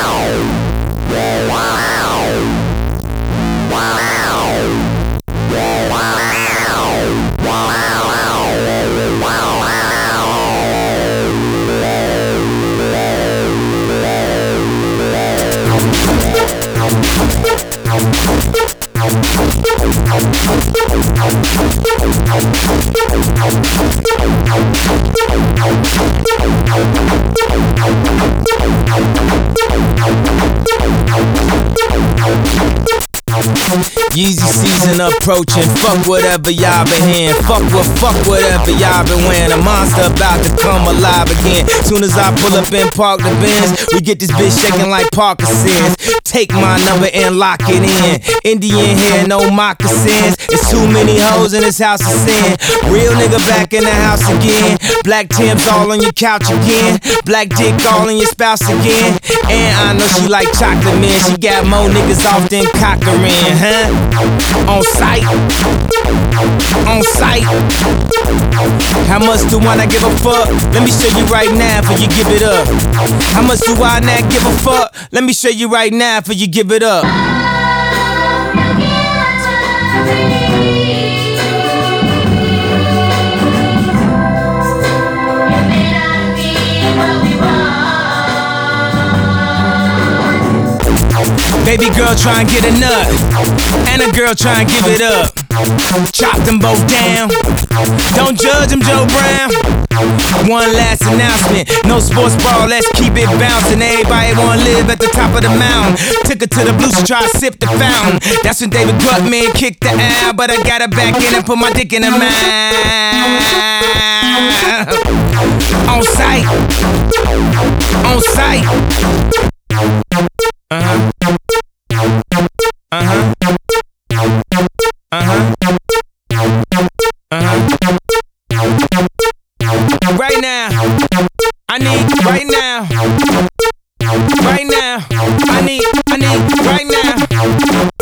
Yeezy season approaching, fuck whatever y'all been hearing. Fuck whatever y'all been wearing. A monster about to come alive again. Soon as I pull up and park the Benz, we get this bitch shaking like Parkinson's. Take my number and lock it in. Indian hair, no moccasins. It's too many hoes in this house of sin. Real nigga back in the house again. Black Tim's all on your couch again. Black dick all in your spouse again. And I know she like chocolate, man. She got more niggas off than Cochran, huh? On sight. On sight. How much do I not give a fuck? Let me show you right now before you give it up. How much do I not give a fuck? Let me show you right now before you give it up. Baby girl try and get a nut, and a girl try and give it up. Chop them both down. Don't judge them, Joe Brown. One last announcement, no sports bra, let's keep it bouncing. Everybody wanna live at the top of the mountain. Took her to the blues to try to sip the fountain. That's when David Gutman kicked the out, but I got her back in and put my dick in her mouth. On sight. On sight. Uh-huh. Uh-huh. Uh-huh. Uh-huh. Right now, I need right now. Right now, I need right now.